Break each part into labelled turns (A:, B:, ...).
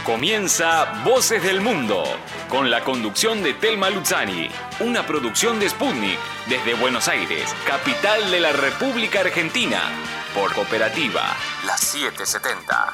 A: Comienza Voces del Mundo, con la conducción de Telma Luzzani, una producción de Sputnik, desde Buenos Aires, capital de la República Argentina, por Cooperativa, la 770.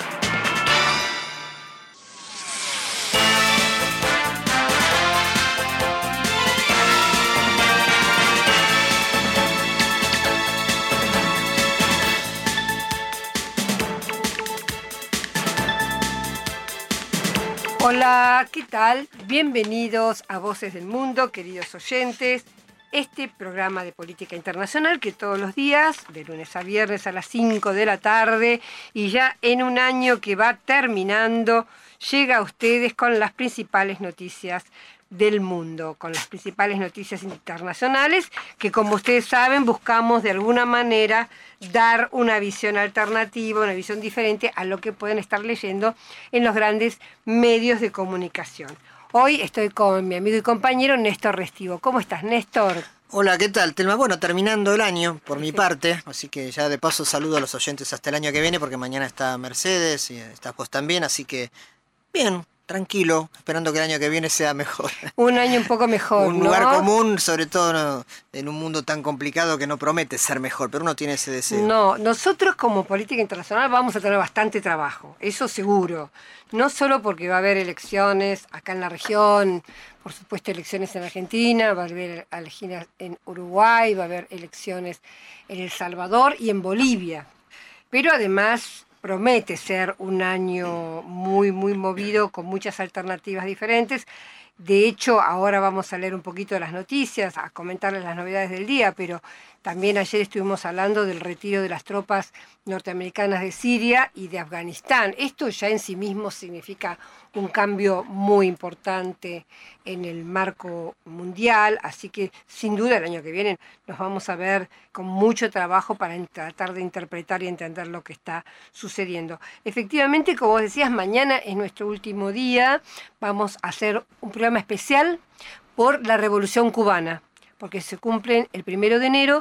B: Hola, ¿qué tal? Bienvenidos a Voces del Mundo, queridos oyentes. Este programa de política internacional que todos los días, de lunes a viernes a las 5 de la tarde, y ya en un año que va terminando, llega a ustedes con las principales noticias del mundo, con las principales noticias internacionales, que como ustedes saben buscamos de alguna manera dar una visión alternativa, una visión diferente a lo que pueden estar leyendo en los grandes medios de comunicación. Hoy estoy con mi amigo y compañero Néstor Restivo. ¿Cómo estás, Néstor?
C: Hola, ¿qué tal, Telma? Bueno, terminando el año por mi parte, así que ya de paso saludo a los oyentes hasta el año que viene, porque mañana está Mercedes y estás vos también, así que bien, tranquilo, esperando que el año que viene sea mejor.
B: Un año un poco mejor,
C: un lugar común, sobre todo en un mundo tan complicado que no promete ser mejor, pero uno tiene ese deseo.
B: No, nosotros como política internacional vamos a tener bastante trabajo, eso seguro. No solo porque va a haber elecciones acá en la región, por supuesto elecciones en Argentina, va a haber elecciones en Uruguay, va a haber elecciones en El Salvador y en Bolivia. Pero además promete ser un año muy movido, con muchas alternativas diferentes. De hecho, ahora vamos a leer un poquito de las noticias, a comentarles las novedades del día, pero también ayer estuvimos hablando del retiro de las tropas norteamericanas de Siria y de Afganistán. Esto ya en sí mismo significa un cambio muy importante en el marco mundial, así que sin duda el año que viene nos vamos a ver con mucho trabajo para tratar de interpretar y entender lo que está sucediendo. Efectivamente, como vos decías, mañana es nuestro último día, vamos a hacer un programa especial por la Revolución Cubana, porque se cumplen el 1 de enero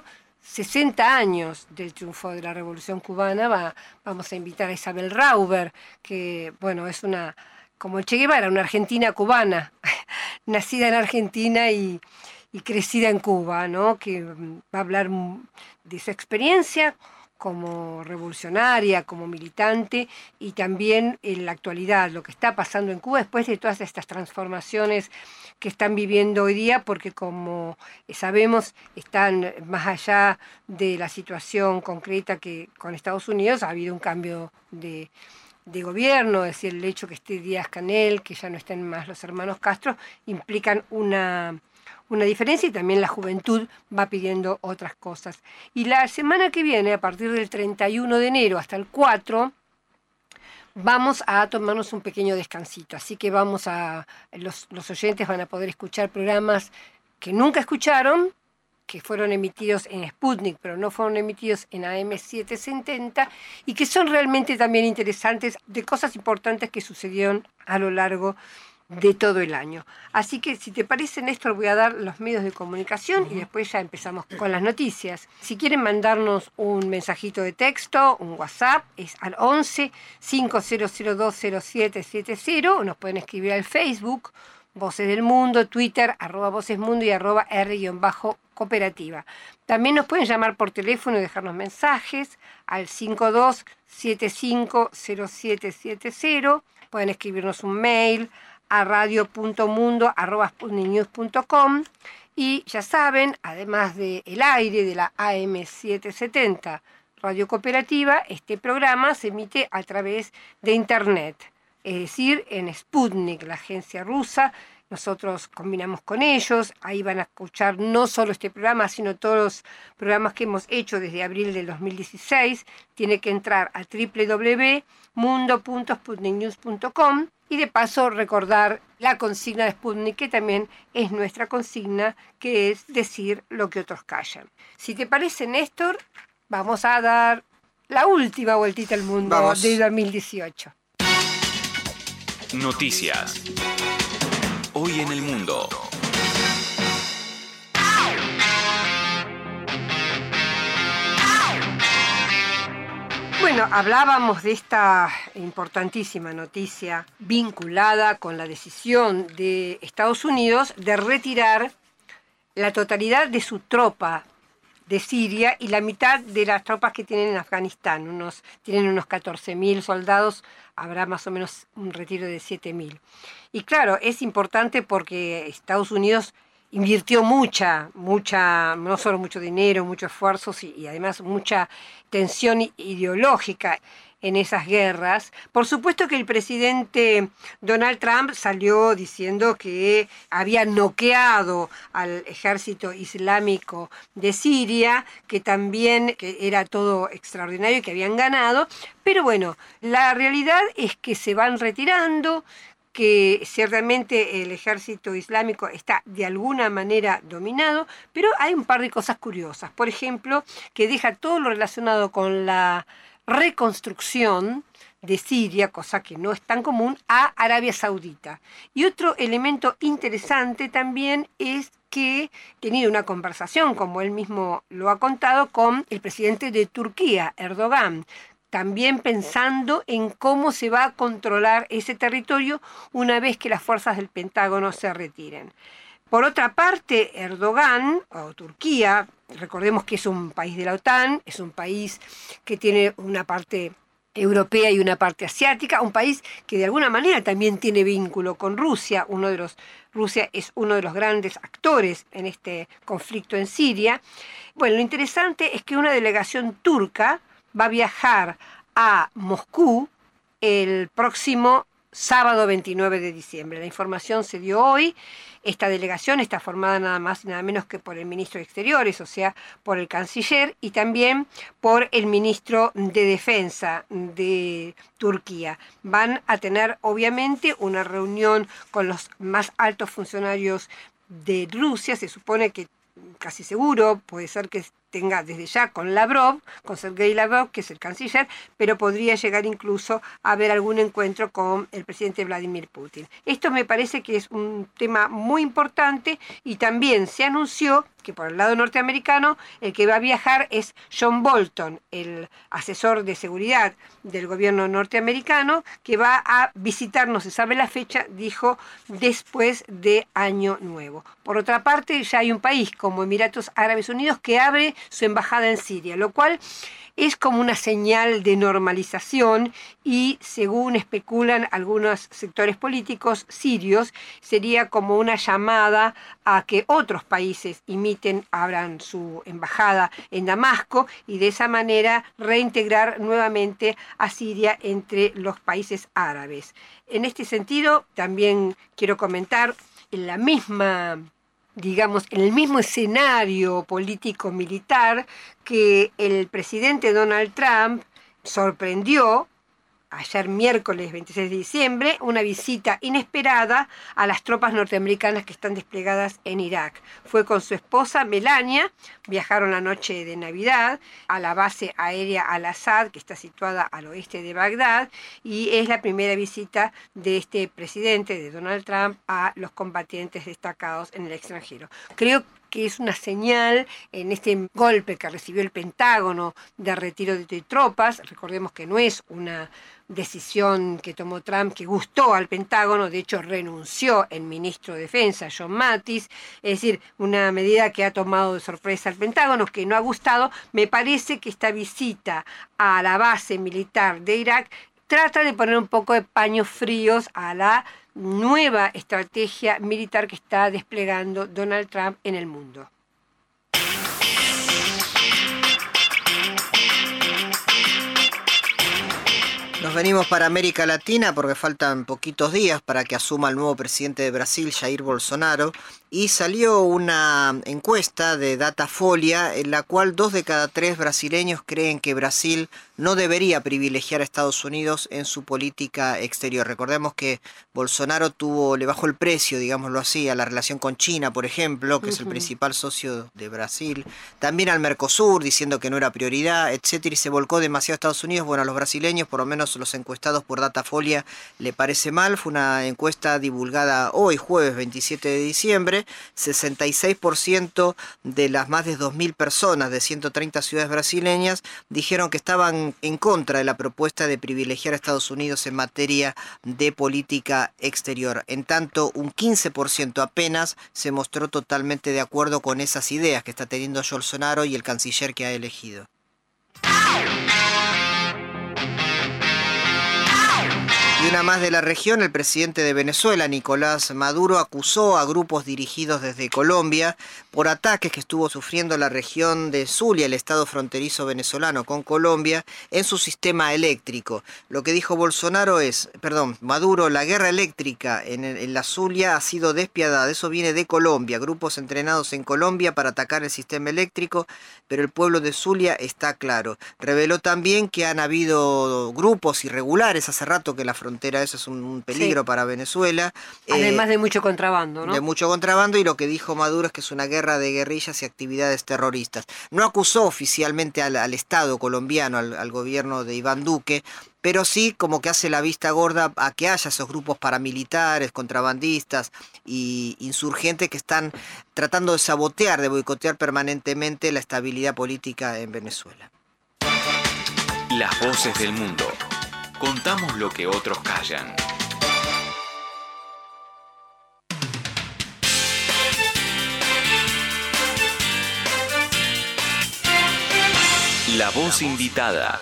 B: 60 años del triunfo de la Revolución Cubana. Vamos a invitar a Isabel Rauber, que bueno, es como el Che Guevara, una argentina cubana, nacida en Argentina y crecida en Cuba, ¿no? Que va a hablar de su experiencia como revolucionaria, como militante, y también en la actualidad, lo que está pasando en Cuba después de todas estas transformaciones que están viviendo hoy día, porque como sabemos, están más allá de la situación concreta que con Estados Unidos ha habido un cambio de gobierno, es decir, el hecho que esté Díaz-Canel, que ya no estén más los hermanos Castro, implican una diferencia, y también la juventud va pidiendo otras cosas. Y la semana que viene, a partir del 31 de enero hasta el 4, vamos a tomarnos un pequeño descansito. Así que los oyentes van a poder escuchar programas que nunca escucharon, que fueron emitidos en Sputnik, pero no fueron emitidos en AM770, y que son realmente también interesantes, de cosas importantes que sucedieron a lo largo de todo el año. Así que, si te parece, Néstor, voy a dar los medios de comunicación y después ya empezamos con las noticias. Si quieren mandarnos un mensajito de texto, un WhatsApp, es al 11 50020770, o nos pueden escribir al Facebook, Voces del Mundo, Twitter, @vocesmundo y @R_cooperativa. También nos pueden llamar por teléfono y dejarnos mensajes al 52750770. Pueden escribirnos un mail a radio.mundo@sputniknews.com. Y ya saben, además del aire de la AM770 Radio Cooperativa, este programa se emite a través de Internet, es decir, en Sputnik, la agencia rusa. Nosotros combinamos con ellos, ahí van a escuchar no solo este programa, sino todos los programas que hemos hecho desde abril del 2016. Tiene que entrar a www.mundo.sputniknews.com y de paso recordar la consigna de Sputnik, que también es nuestra consigna, que es decir lo que otros callan. Si te parece, Néstor, vamos a dar la última vueltita al mundo de 2018.
A: Noticias. Hoy en el mundo.
B: Bueno, hablábamos de esta importantísima noticia vinculada con la decisión de Estados Unidos de retirar la totalidad de su tropa de Siria y la mitad de las tropas que tienen en Afganistán. Tienen unos 14.000 soldados, habrá más o menos un retiro de 7.000. Y claro, es importante porque Estados Unidos invirtió mucha, no solo mucho dinero, mucho esfuerzo y además mucha tensión ideológica en esas guerras. Por supuesto que el presidente Donald Trump salió diciendo que había noqueado al ejército islámico de Siria, que era todo extraordinario y que habían ganado, pero bueno, la realidad es que se van retirando, que ciertamente el ejército islámico está de alguna manera dominado, pero hay un par de cosas curiosas. Por ejemplo, que deja todo lo relacionado con la reconstrucción de Siria, cosa que no es tan común, a Arabia Saudita. Y otro elemento interesante también es que ha tenido una conversación, como él mismo lo ha contado, con el presidente de Turquía, Erdogan, también pensando en cómo se va a controlar ese territorio una vez que las fuerzas del Pentágono se retiren. Por otra parte, Erdogan, o Turquía, recordemos que es un país de la OTAN, es un país que tiene una parte europea y una parte asiática, un país que de alguna manera también tiene vínculo con Rusia. Rusia es uno de los grandes actores en este conflicto en Siria. Bueno, lo interesante es que una delegación turca va a viajar a Moscú el próximo sábado 29 de diciembre. La información se dio hoy. Esta delegación está formada nada más y nada menos que por el ministro de Exteriores, o sea, por el canciller, y también por el ministro de Defensa de Turquía. Van a tener, obviamente, una reunión con los más altos funcionarios de Rusia. Se supone que casi seguro puede ser que tenga desde ya con Sergei Lavrov, que es el canciller, pero podría llegar incluso a haber algún encuentro con el presidente Vladimir Putin. Esto me parece que es un tema muy importante, y también se anunció que por el lado norteamericano el que va a viajar es John Bolton, el asesor de seguridad del gobierno norteamericano, que va a visitar, no se sabe la fecha, dijo, después de Año Nuevo. Por otra parte, ya hay un país como Emiratos Árabes Unidos que abre su embajada en Siria, lo cual es como una señal de normalización y, según especulan algunos sectores políticos sirios, sería como una llamada a que otros países abran su embajada en Damasco y de esa manera reintegrar nuevamente a Siria entre los países árabes. En este sentido, también quiero comentar en el mismo escenario político-militar, que el presidente Donald Trump sorprendió ayer miércoles 26 de diciembre una visita inesperada a las tropas norteamericanas que están desplegadas en Irak. Fue con su esposa Melania, viajaron la noche de Navidad a la base aérea Al-Assad, que está situada al oeste de Bagdad, y es la primera visita de este presidente, de Donald Trump, a los combatientes destacados en el extranjero. Creo que es una señal en este golpe que recibió el Pentágono de retiro de tropas. Recordemos que no es una decisión que tomó Trump que gustó al Pentágono, de hecho renunció el ministro de Defensa, John Mattis, es decir, una medida que ha tomado de sorpresa al Pentágono, que no ha gustado. Me parece que esta visita a la base militar de Irak trata de poner un poco de paños fríos a la nueva estrategia militar que está desplegando Donald Trump en el mundo.
C: Nos venimos para América Latina porque faltan poquitos días para que asuma el nuevo presidente de Brasil, Jair Bolsonaro, y salió una encuesta de Datafolia en la cual 2 de cada 3 brasileños creen que Brasil no debería privilegiar a Estados Unidos en su política exterior. Recordemos que Bolsonaro le bajó el precio, digámoslo así, a la relación con China, por ejemplo, que es el principal socio de Brasil, también al Mercosur, diciendo que no era prioridad, etcétera, y se volcó demasiado a Estados Unidos. Bueno, a los brasileños, por lo menos los encuestados por Datafolia, le parece mal. Fue una encuesta divulgada hoy, jueves 27 de diciembre, diciembre, 66% de las más de 2.000 personas de 130 ciudades brasileñas dijeron que estaban en contra de la propuesta de privilegiar a Estados Unidos en materia de política exterior. En tanto, un 15% apenas se mostró totalmente de acuerdo con esas ideas que está teniendo Bolsonaro y el canciller que ha elegido. Y una más de la región, el presidente de Venezuela, Nicolás Maduro, acusó a grupos dirigidos desde Colombia por ataques que estuvo sufriendo la región de Zulia, el estado fronterizo venezolano con Colombia, en su sistema eléctrico. Lo que dijo Maduro, la guerra eléctrica en la Zulia ha sido despiadada, eso viene de Colombia, grupos entrenados en Colombia para atacar el sistema eléctrico, pero el pueblo de Zulia está claro. Reveló también que han habido grupos irregulares, hace rato que la frontera eso es un peligro para Venezuela.
B: Además de mucho contrabando, ¿no?
C: De mucho contrabando, y lo que dijo Maduro es que es una guerra de guerrillas y actividades terroristas. No acusó oficialmente al Estado colombiano, al gobierno de Iván Duque, pero sí como que hace la vista gorda a que haya esos grupos paramilitares, contrabandistas y insurgentes que están tratando de sabotear, de boicotear permanentemente la estabilidad política en Venezuela.
A: Las voces del mundo. Contamos lo que otros callan. La voz invitada.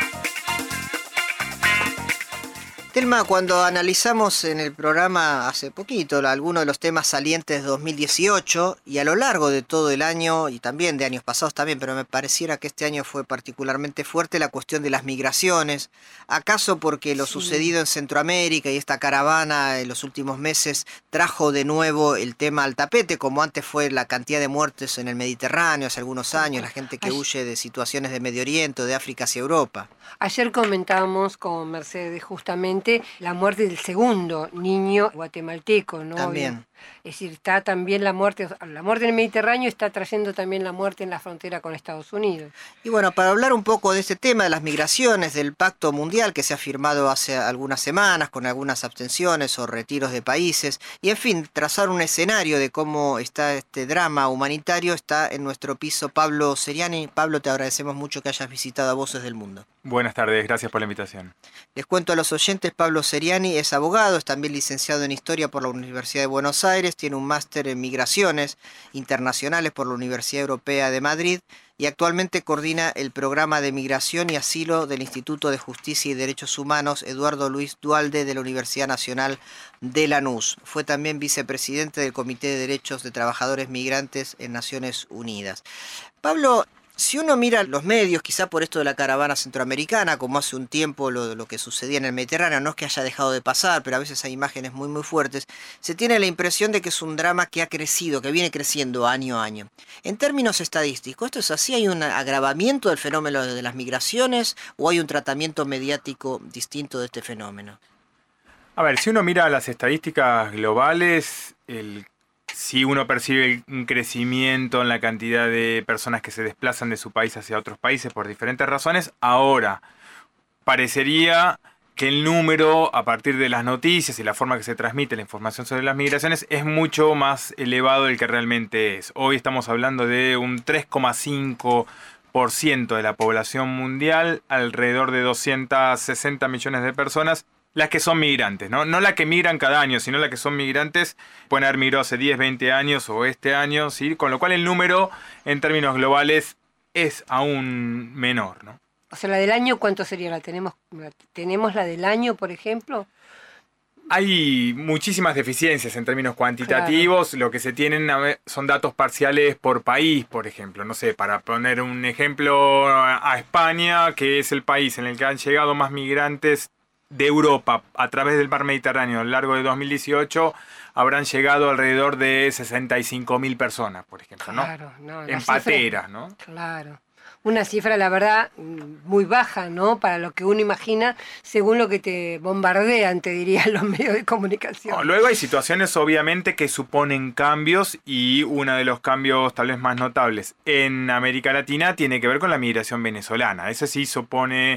C: Telma, cuando analizamos en el programa hace poquito algunos de los temas salientes de 2018 y a lo largo de todo el año y también de años pasados también, pero me pareciera que este año fue particularmente fuerte la cuestión de las migraciones, ¿acaso porque lo sucedido en Centroamérica y esta caravana en los últimos meses trajo de nuevo el tema al tapete, como antes fue la cantidad de muertes en el Mediterráneo hace algunos años, la gente que huye de situaciones de Medio Oriente o de África hacia Europa?
B: Ayer comentábamos con Mercedes justamente la muerte del segundo niño guatemalteco, ¿no?
C: También.
B: Es decir, está también la muerte en el Mediterráneo está trayendo también la muerte en la frontera con Estados Unidos.
C: Y bueno, para hablar un poco de este tema de las migraciones, del Pacto Mundial que se ha firmado hace algunas semanas con algunas abstenciones o retiros de países, y en fin, trazar un escenario de cómo está este drama humanitario, está en nuestro piso Pablo Seriani. Pablo, te agradecemos mucho que hayas visitado a Voces del Mundo.
D: Buenas tardes, gracias por la invitación.
C: Les cuento a los oyentes, Pablo Seriani es abogado, es también licenciado en Historia por la Universidad de Buenos Aires, tiene un máster en Migraciones Internacionales por la Universidad Europea de Madrid y actualmente coordina el programa de Migración y Asilo del Instituto de Justicia y Derechos Humanos Eduardo Luis Duhalde de la Universidad Nacional de Lanús. Fue también vicepresidente del Comité de Derechos de Trabajadores Migrantes en Naciones Unidas. Pablo, si uno mira los medios, quizá por esto de la caravana centroamericana, como hace un tiempo lo que sucedía en el Mediterráneo, no es que haya dejado de pasar, pero a veces hay imágenes muy muy fuertes, se tiene la impresión de que es un drama que ha crecido, que viene creciendo año a año. En términos estadísticos, ¿esto es así? ¿Hay un agravamiento del fenómeno de las migraciones o hay un tratamiento mediático distinto de este fenómeno?
D: A ver, si uno mira las estadísticas globales, si uno percibe un crecimiento en la cantidad de personas que se desplazan de su país hacia otros países por diferentes razones, ahora parecería que el número, a partir de las noticias y la forma que se transmite la información sobre las migraciones, es mucho más elevado del que realmente es. Hoy estamos hablando de un 3,5% de la población mundial, alrededor de 260 millones de personas, las que son migrantes, ¿no? No las que migran cada año, sino las que son migrantes, pueden haber migrado hace 10, 20 años o este año, ¿sí? Con lo cual el número en términos globales es aún menor, ¿no?
B: O sea, la del año, ¿cuánto sería? ¿Tenemos la del año, por ejemplo?
D: Hay muchísimas deficiencias en términos cuantitativos. Claro. Lo que se tienen son datos parciales por país, por ejemplo. No sé, para poner un ejemplo, a España, que es el país en el que han llegado más migrantes de Europa a través del mar Mediterráneo a lo largo de 2018, habrán llegado alrededor de 65.000 personas, por ejemplo, ¿no?
B: Claro, no,
D: en pateras, ¿no?
B: Claro. Una cifra, la verdad, muy baja, ¿no? Para lo que uno imagina, según lo que te bombardean, te dirían los medios de comunicación.
D: No, luego hay situaciones, obviamente, que suponen cambios, y uno de los cambios tal vez más notables en América Latina tiene que ver con la migración venezolana. Ese sí supone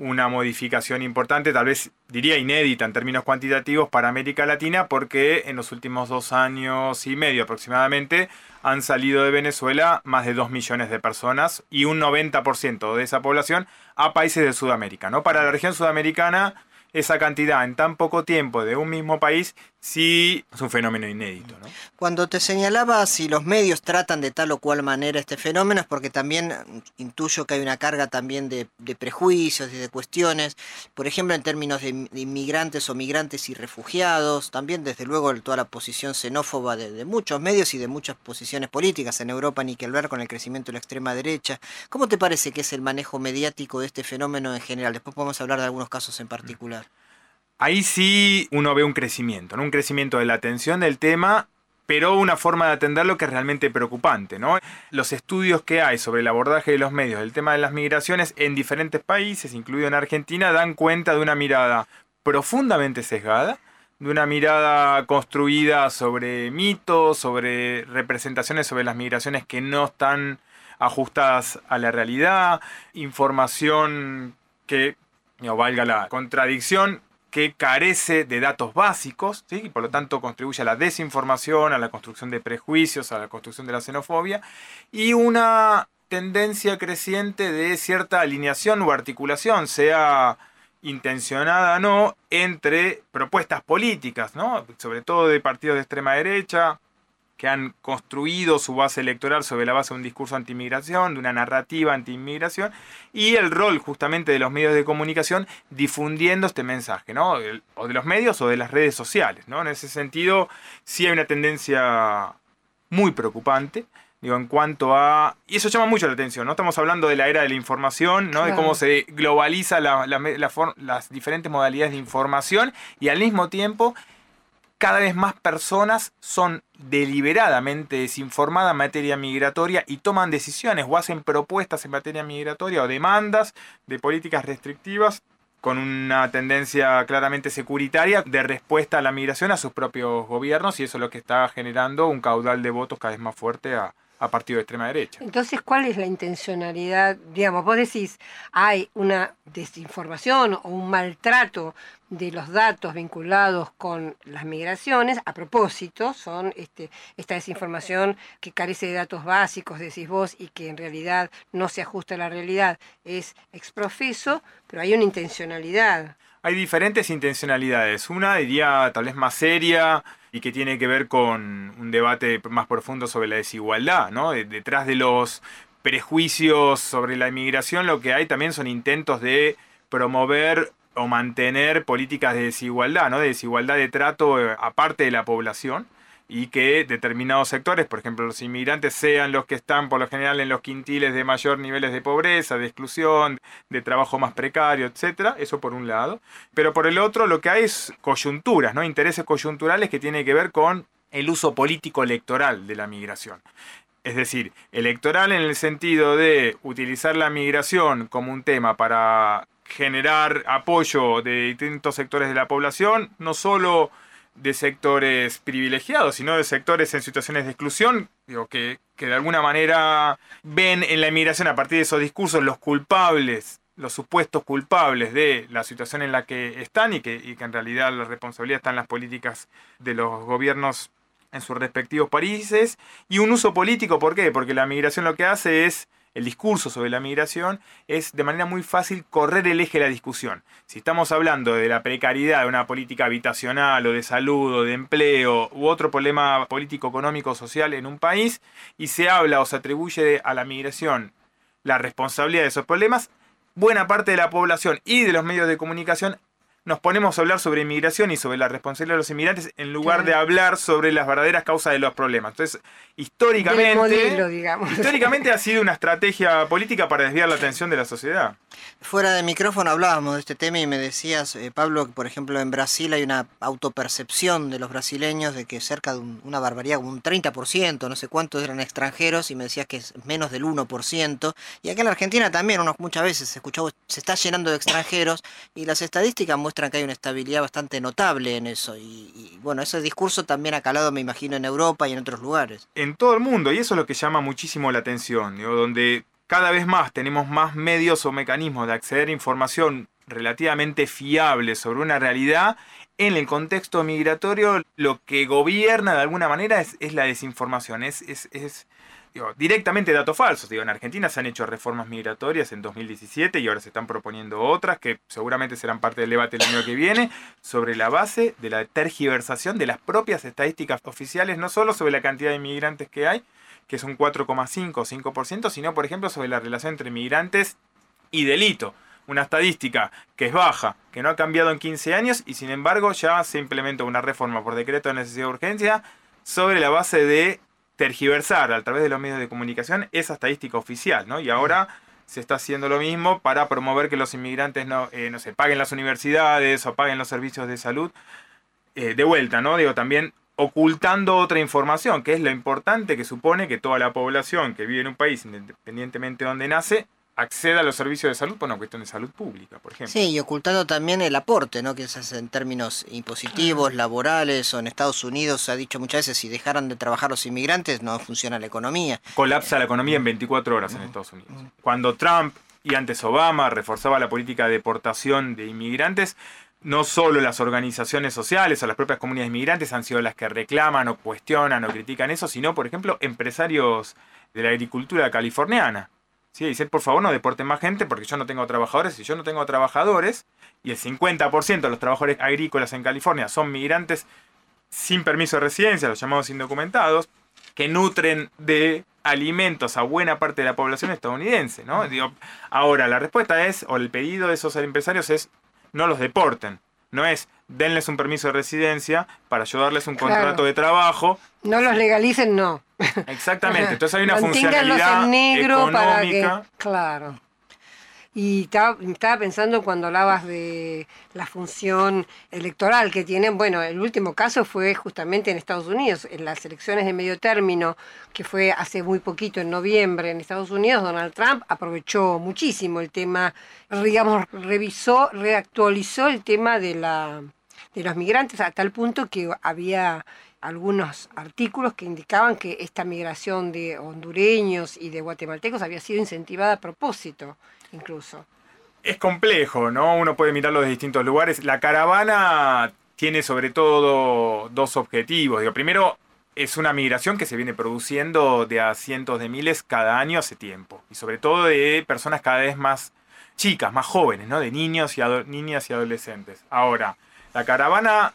D: una modificación importante, tal vez diría inédita en términos cuantitativos para América Latina, porque en los últimos 2 años y medio aproximadamente han salido de Venezuela más de 2 millones de personas y un 90% de esa población a países de Sudamérica, ¿no? Para la región sudamericana, esa cantidad en tan poco tiempo de un mismo país sí es un fenómeno inédito, ¿no?
C: Cuando te señalaba si los medios tratan de tal o cual manera este fenómeno, es porque también intuyo que hay una carga también de prejuicios y de cuestiones, por ejemplo en términos de inmigrantes o migrantes y refugiados, también desde luego toda la posición xenófoba de muchos medios y de muchas posiciones políticas en Europa, ni que hablar con el crecimiento de la extrema derecha. ¿Cómo te parece que es el manejo mediático de este fenómeno en general? Después podemos hablar de algunos casos en particular.
D: Ahí sí uno ve un crecimiento, ¿no? Un crecimiento de la atención del tema, pero una forma de atenderlo que es realmente preocupante, ¿no? Los estudios que hay sobre el abordaje de los medios del tema de las migraciones en diferentes países, incluido en Argentina, dan cuenta de una mirada profundamente sesgada, de una mirada construida sobre mitos, sobre representaciones sobre las migraciones que no están ajustadas a la realidad, información que, no valga la contradicción, que carece de datos básicos, ¿sí? Y por lo tanto contribuye a la desinformación, a la construcción de prejuicios, a la construcción de la xenofobia, y una tendencia creciente de cierta alineación o articulación, sea intencionada o no, entre propuestas políticas, ¿no? Sobre todo de partidos de extrema derecha, que han construido su base electoral sobre la base de un discurso anti-inmigración, de una narrativa anti-inmigración, y el rol justamente de los medios de comunicación difundiendo este mensaje, ¿no? O de los medios o de las redes sociales, ¿no? En ese sentido, sí hay una tendencia muy preocupante, digo, en cuanto a... Y eso llama mucho la atención, ¿no? Estamos hablando de la era de la información, ¿no? Claro. De cómo se globaliza las diferentes modalidades de información y al mismo tiempo cada vez más personas son deliberadamente desinformadas en materia migratoria y toman decisiones o hacen propuestas en materia migratoria o demandas de políticas restrictivas con una tendencia claramente securitaria de respuesta a la migración a sus propios gobiernos, y eso es lo que está generando un caudal de votos cada vez más fuerte a partidos de extrema derecha.
B: Entonces, ¿cuál es la intencionalidad? Digamos, vos decís, hay una desinformación o un maltrato de los datos vinculados con las migraciones. A propósito, son esta desinformación que carece de datos básicos, decís vos, y que en realidad no se ajusta a la realidad, es exprofeso, pero hay una intencionalidad.
D: Hay diferentes intencionalidades. Una, diría, tal vez más seria y que tiene que ver con un debate más profundo sobre la desigualdad, ¿no? Detrás de los prejuicios sobre la inmigración, lo que hay también son intentos de promover o mantener políticas de desigualdad, ¿no? De desigualdad de trato aparte de la población, y que determinados sectores, por ejemplo los inmigrantes, sean los que están por lo general en los quintiles de mayor niveles de pobreza, de exclusión, de trabajo más precario, etc. Eso por un lado. Pero por el otro lo que hay es coyunturas, ¿no? Intereses coyunturales que tienen que ver con el uso político electoral de la migración. Es decir, electoral en el sentido de utilizar la migración como un tema para generar apoyo de distintos sectores de la población, no solo de sectores privilegiados, sino de sectores en situaciones de exclusión, digo, que de alguna manera ven en la inmigración, a partir de esos discursos, los culpables, los supuestos culpables de la situación en la que están, y que en realidad la responsabilidad está en las políticas de los gobiernos en sus respectivos países, y un uso político. ¿Por qué? Porque la migración lo que hace es, el discurso sobre la migración es de manera muy fácil correr el eje de la discusión. Si estamos hablando de la precariedad de una política habitacional o de salud o de empleo u otro problema político, económico, social en un país, y se habla o se atribuye a la migración la responsabilidad de esos problemas, buena parte de la población y de los medios de comunicación nos ponemos a hablar sobre inmigración y sobre la responsabilidad de los inmigrantes en lugar de hablar sobre las verdaderas causas de los problemas. Entonces, históricamente ha sido una estrategia política para desviar la atención de la sociedad.
C: Fuera de micrófono hablábamos de este tema y me decías, Pablo, que por ejemplo en Brasil hay una autopercepción de los brasileños de que cerca de una barbaridad, un 30%, no sé cuántos eran extranjeros, y me decías que es menos del 1%. Y acá en la Argentina también muchas veces se está llenando de extranjeros, y las estadísticas muestran que hay una estabilidad bastante notable en eso. Y bueno, ese discurso también ha calado, me imagino, en Europa y en otros lugares.
D: En todo el mundo, y eso es lo que llama muchísimo la atención, ¿no? Donde cada vez más tenemos más medios o mecanismos de acceder a información relativamente fiable sobre una realidad, en el contexto migratorio lo que gobierna de alguna manera es la desinformación, digo, directamente datos falsos. Digo, en Argentina se han hecho reformas migratorias en 2017 y ahora se están proponiendo otras que seguramente serán parte del debate el año que viene, sobre la base de la tergiversación de las propias estadísticas oficiales, no solo sobre la cantidad de inmigrantes que hay, que son 4,5 o 5%, sino por ejemplo sobre la relación entre migrantes y delito. Una estadística que es baja, que no ha cambiado en 15 años y sin embargo ya se implementó una reforma por decreto de necesidad de urgencia sobre la base de tergiversar a través de los medios de comunicación esa estadística oficial, ¿no? Y ahora se está haciendo lo mismo para promover que los inmigrantes no se paguen las universidades o paguen los servicios de salud. De vuelta, ¿no? Digo, también ocultando otra información, que es lo importante que supone que toda la población que vive en un país, independientemente de donde nace, acceda a los servicios de salud por una cuestión de salud pública, por ejemplo.
C: Sí, y ocultando también el aporte, ¿no? Que se hace en términos impositivos, laborales, o en Estados Unidos se ha dicho muchas veces, si dejaran de trabajar los inmigrantes no funciona la economía.
D: Colapsa la economía en 24 horas en Estados Unidos. Cuando Trump y antes Obama reforzaba la política de deportación de inmigrantes, no solo las organizaciones sociales o las propias comunidades inmigrantes han sido las que reclaman o cuestionan o critican eso, sino, por ejemplo, empresarios de la agricultura californiana. Sí, dicen, por favor, no deporten más gente porque yo no tengo trabajadores. Si yo no tengo trabajadores y el 50% de los trabajadores agrícolas en California son migrantes sin permiso de residencia, los llamados indocumentados, que nutren de alimentos a buena parte de la población estadounidense, ¿no? Digo, ahora, la respuesta es, o el pedido de esos empresarios es, no los deporten. No es, denles un permiso de residencia para ayudarles un contrato de trabajo.
B: No los legalicen, no.
D: Exactamente. Entonces hay una
B: Manténganlos
D: funcionalidad
B: en negro
D: económica.
B: para que, claro. Y estaba pensando cuando hablabas de la función electoral que tienen. Bueno, el último caso fue justamente en Estados Unidos, en las elecciones de medio término, que fue hace muy poquito, en noviembre, en Estados Unidos. Donald Trump aprovechó muchísimo el tema, digamos, reactualizó el tema de los migrantes a tal punto que había algunos artículos que indicaban que esta migración de hondureños y de guatemaltecos había sido incentivada a propósito, incluso.
D: Es complejo, ¿no? Uno puede mirarlo de distintos lugares. La caravana tiene sobre todo dos objetivos. Digo, primero, es una migración que se viene produciendo de a cientos de miles cada año hace tiempo. Y sobre todo de personas cada vez más chicas, más jóvenes, ¿no? De niños y niñas y adolescentes. Ahora, la caravana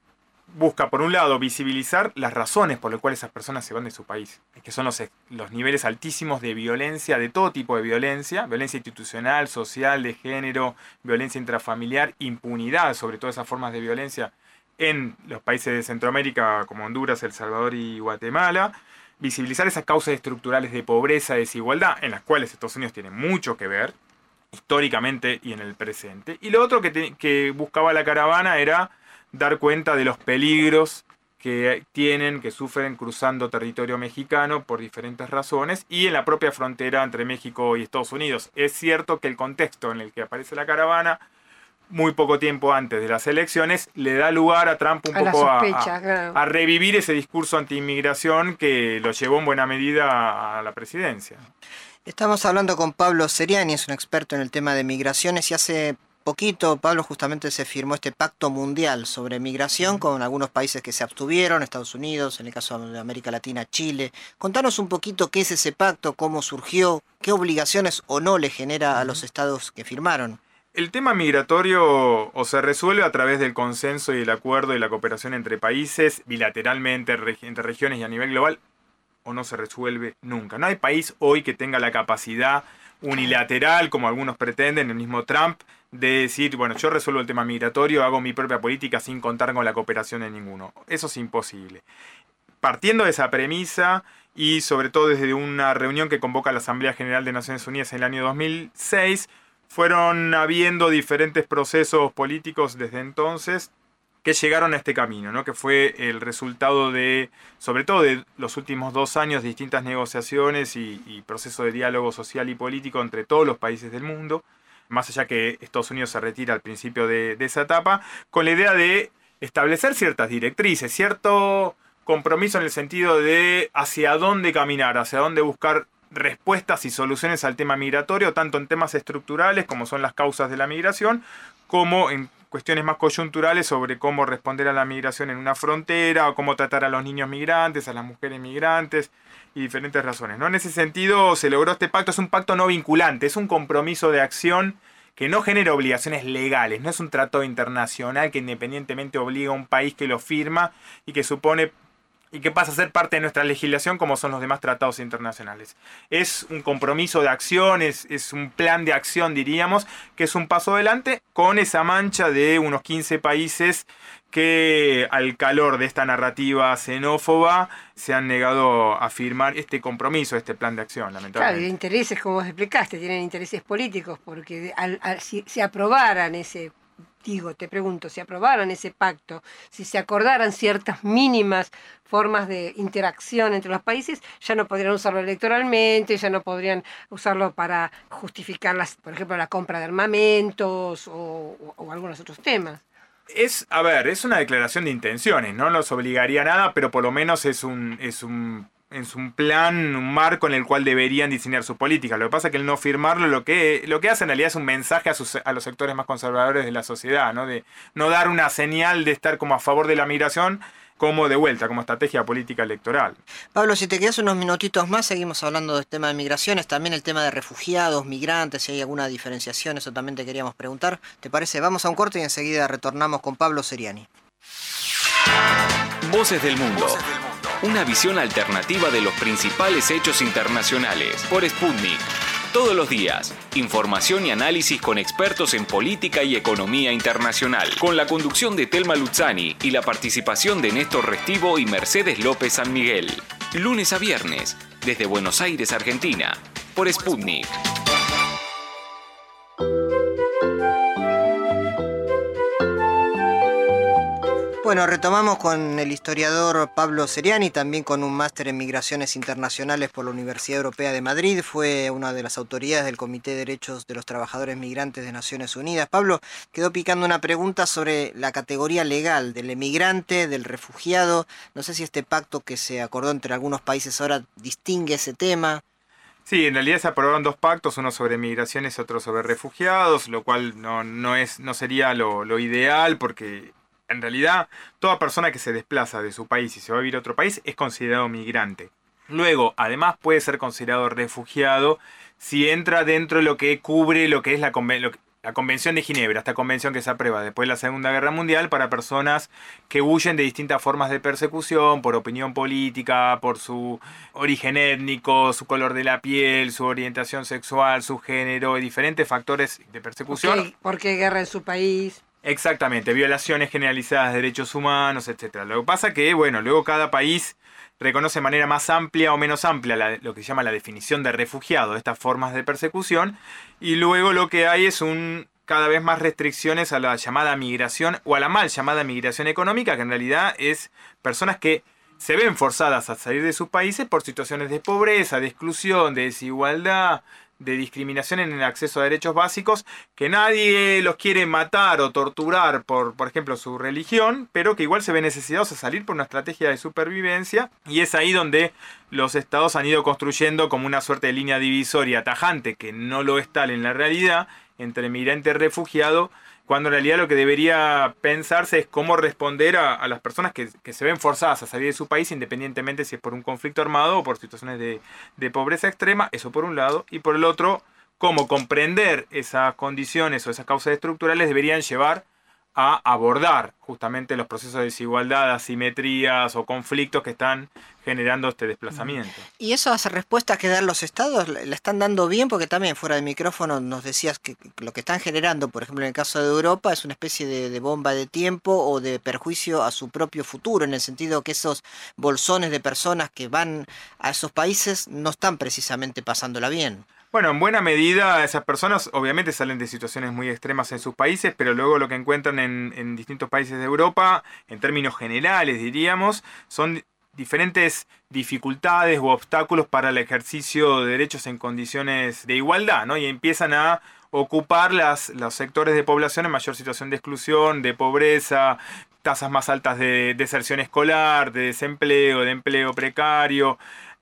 D: busca, por un lado, visibilizar las razones por las cuales esas personas se van de su país, que son los niveles altísimos de violencia, de todo tipo de violencia institucional, social, de género, violencia intrafamiliar, impunidad sobre todas esas formas de violencia en los países de Centroamérica como Honduras, El Salvador y Guatemala, visibilizar esas causas estructurales de pobreza, desigualdad, en las cuales Estados Unidos tiene mucho que ver, históricamente y en el presente. Y lo otro que buscaba la caravana era dar cuenta de los peligros que sufren cruzando territorio mexicano por diferentes razones y en la propia frontera entre México y Estados Unidos. Es cierto que el contexto en el que aparece la caravana, muy poco tiempo antes de las elecciones, le da lugar a Trump un poco a revivir ese discurso anti-inmigración que lo llevó en buena medida a la presidencia.
C: Estamos hablando con Pablo Seriani, es un experto en el tema de migraciones, y hace poquito, Pablo, justamente se firmó este pacto mundial sobre migración con algunos países que se abstuvieron, Estados Unidos, en el caso de América Latina, Chile. Contanos un poquito qué es ese pacto, cómo surgió, qué obligaciones o no le genera a los estados que firmaron.
D: El tema migratorio o se resuelve a través del consenso y el acuerdo y la cooperación entre países, bilateralmente, entre regiones y a nivel global, o no se resuelve nunca. No hay país hoy que tenga la capacidad unilateral, como algunos pretenden, el mismo Trump, de decir, bueno, yo resuelvo el tema migratorio, hago mi propia política sin contar con la cooperación de ninguno. Eso es imposible. Partiendo de esa premisa y sobre todo desde una reunión que convoca la Asamblea General de Naciones Unidas en el año 2006, fueron habiendo diferentes procesos políticos desde entonces que llegaron a este camino, ¿no? Que fue el resultado de, sobre todo de los últimos 2 años, de distintas negociaciones y procesos de diálogo social y político entre todos los países del mundo, más allá que Estados Unidos se retira al principio de esa etapa, con la idea de establecer ciertas directrices, cierto compromiso en el sentido de hacia dónde caminar, hacia dónde buscar respuestas y soluciones al tema migratorio, tanto en temas estructurales como son las causas de la migración, como en cuestiones más coyunturales sobre cómo responder a la migración en una frontera o cómo tratar a los niños migrantes, a las mujeres migrantes y diferentes razones, ¿no? En ese sentido se logró este pacto, es un pacto no vinculante, es un compromiso de acción que no genera obligaciones legales, no es un tratado internacional que independientemente obliga a un país que lo firma y que supone y que pasa a ser parte de nuestra legislación como son los demás tratados internacionales. Es un compromiso de acción, es un plan de acción, diríamos, que es un paso adelante con esa mancha de unos 15 países que al calor de esta narrativa xenófoba se han negado a firmar este compromiso, este plan de acción, lamentablemente.
B: Claro, y intereses, como vos explicaste, tienen intereses políticos, porque si se aprobaran ese... te pregunto, si aprobaran ese pacto, si se acordaran ciertas mínimas formas de interacción entre los países, ya no podrían usarlo electoralmente, ya no podrían usarlo para justificar, por ejemplo, la compra de armamentos o algunos otros temas.
D: Es una declaración de intenciones, no nos obligaría a nada, pero por lo menos es un plan, un marco en el cual deberían diseñar su política. Lo que pasa es que el no firmarlo lo que hace en realidad es un mensaje a los sectores más conservadores de la sociedad, ¿no? De no dar una señal de estar como a favor de la migración como de vuelta, como estrategia política electoral.
C: Pablo, si te quedas unos minutitos más, seguimos hablando del tema de migraciones, también el tema de refugiados, migrantes, si hay alguna diferenciación, eso también te queríamos preguntar. ¿Te parece? Vamos a un corte y enseguida retornamos con Pablo Seriani.
A: Voces del Mundo. Una visión alternativa de los principales hechos internacionales por Sputnik. Todos los días, información y análisis con expertos en política y economía internacional. Con la conducción de Telma Luzzani y la participación de Néstor Restivo y Mercedes López San Miguel. Lunes a viernes, desde Buenos Aires, Argentina, por Sputnik.
C: Bueno, retomamos con el historiador Pablo Seriani, también con un máster en Migraciones Internacionales por la Universidad Europea de Madrid. Fue una de las autoridades del Comité de Derechos de los Trabajadores Migrantes de Naciones Unidas. Pablo, quedó picando una pregunta sobre la categoría legal del emigrante, del refugiado. No sé si este pacto que se acordó entre algunos países ahora distingue ese tema.
D: Sí, en realidad se aprobaron dos pactos, uno sobre migraciones y otro sobre refugiados, lo cual no sería lo ideal porque... En realidad, toda persona que se desplaza de su país y se va a vivir a otro país es considerado migrante. Luego, además, puede ser considerado refugiado si entra dentro de lo que cubre lo que es la Convención de Ginebra, esta convención que se aprueba después de la Segunda Guerra Mundial para personas que huyen de distintas formas de persecución, por opinión política, por su origen étnico, su color de la piel, su orientación sexual, su género y diferentes factores de persecución.
B: Porque hay guerra en su país.
D: Exactamente, violaciones generalizadas de derechos humanos, etc. Lo que pasa que, bueno, luego cada país reconoce de manera más amplia o menos amplia lo que se llama la definición de refugiado, de estas formas de persecución, y luego lo que hay es cada vez más restricciones a la llamada migración o a la mal llamada migración económica, que en realidad es personas que se ven forzadas a salir de sus países por situaciones de pobreza, de exclusión, de desigualdad, de discriminación en el acceso a derechos básicos, que nadie los quiere matar o torturar por ejemplo, su religión, pero que igual se ven necesitados a salir por una estrategia de supervivencia, y es ahí donde los estados han ido construyendo como una suerte de línea divisoria tajante, que no lo es tal en la realidad, entre migrante y refugiado, cuando en realidad lo que debería pensarse es cómo responder a las personas que se ven forzadas a salir de su país, independientemente si es por un conflicto armado o por situaciones de pobreza extrema, eso por un lado, y por el otro, cómo comprender esas condiciones o esas causas estructurales deberían llevar a abordar justamente los procesos de desigualdad, asimetrías o conflictos que están generando este desplazamiento.
C: ¿Y esas respuestas que dan los estados la están dando bien? Porque también fuera de micrófono nos decías que lo que están generando, por ejemplo en el caso de Europa, es una especie de bomba de tiempo o de perjuicio a su propio futuro, en el sentido que esos bolsones de personas que van a esos países no están precisamente pasándola bien.
D: Bueno, en buena medida esas personas obviamente salen de situaciones muy extremas en sus países, pero luego lo que encuentran en distintos países de Europa, en términos generales diríamos, son diferentes dificultades u obstáculos para el ejercicio de derechos en condiciones de igualdad, ¿no? Y empiezan a ocupar los sectores de población en mayor situación de exclusión, de pobreza, tasas más altas de deserción escolar, de desempleo, de empleo precario.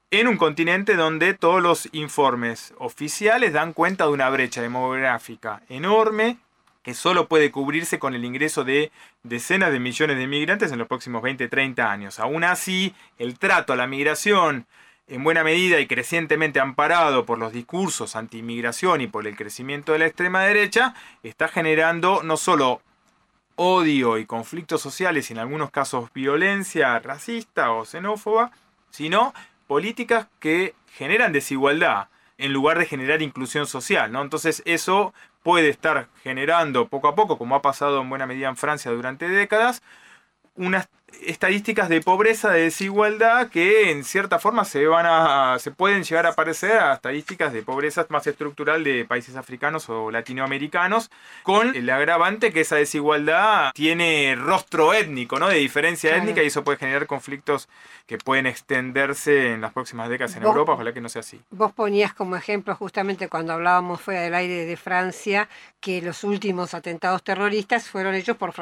D: en un continente donde todos los informes oficiales dan cuenta de una brecha demográfica enorme que solo puede cubrirse con el ingreso de decenas de millones de migrantes en los próximos 20-30 años. Aún así, el trato a la migración, en buena medida y crecientemente amparado por los discursos anti-inmigración y por el crecimiento de la extrema derecha, está generando no solo odio y conflictos sociales y en algunos casos violencia racista o xenófoba, sino políticas que generan desigualdad en lugar de generar inclusión social, ¿no? Entonces eso puede estar generando poco a poco, como ha pasado en buena medida en Francia durante décadas, unas estadísticas de pobreza, de desigualdad que en cierta forma se pueden llegar a parecer a estadísticas de pobreza más estructural de países africanos o latinoamericanos, con el agravante que esa desigualdad tiene rostro étnico, ¿no? De diferencia étnica, y eso puede generar conflictos que pueden extenderse en las próximas décadas en Europa. Ojalá que no sea así.
B: Vos ponías como ejemplo justamente cuando hablábamos fuera del aire de Francia que los últimos atentados terroristas fueron hechos por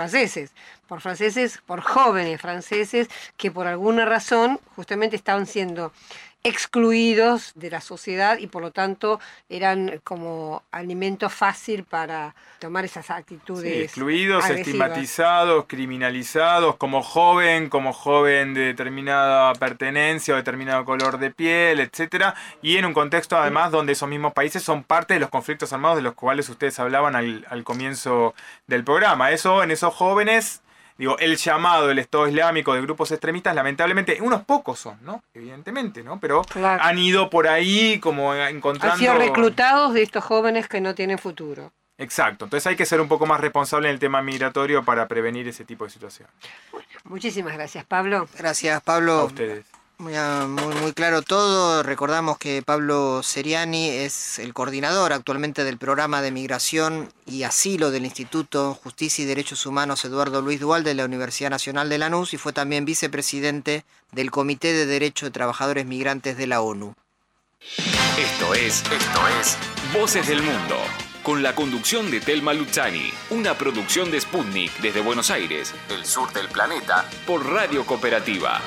B: jóvenes franceses que por alguna razón justamente estaban siendo excluidos de la sociedad y por lo tanto eran como alimento fácil para tomar esas actitudes.
D: Sí, excluidos,
B: agresivas.
D: estigmatizados, criminalizados, como joven de determinada pertenencia o determinado color de piel, etcétera, y en un contexto además donde esos mismos países son parte de los conflictos armados de los cuales ustedes hablaban al comienzo del programa. Eso en esos jóvenes. Digo, el llamado del Estado Islámico de grupos extremistas, lamentablemente, unos pocos son, ¿no? Evidentemente, ¿no? Pero claro, han ido por ahí como encontrando...
B: Han sido reclutados de estos jóvenes que no tienen futuro.
D: Exacto. Entonces hay que ser un poco más responsable en el tema migratorio para prevenir ese tipo de situación.
B: Bueno, muchísimas gracias, Pablo.
C: Gracias, Pablo.
D: A ustedes.
C: Muy claro todo. Recordamos que Pablo Seriani es el coordinador actualmente del programa de migración y asilo del Instituto Justicia y Derechos Humanos Eduardo Luis Duhalde de la Universidad Nacional de Lanús y fue también vicepresidente del Comité de Derechos de Trabajadores Migrantes de la ONU.
A: Esto es Voces del Mundo, con la conducción de Telma Luzzani, una producción de Sputnik desde Buenos Aires, el sur del planeta, por Radio Cooperativa.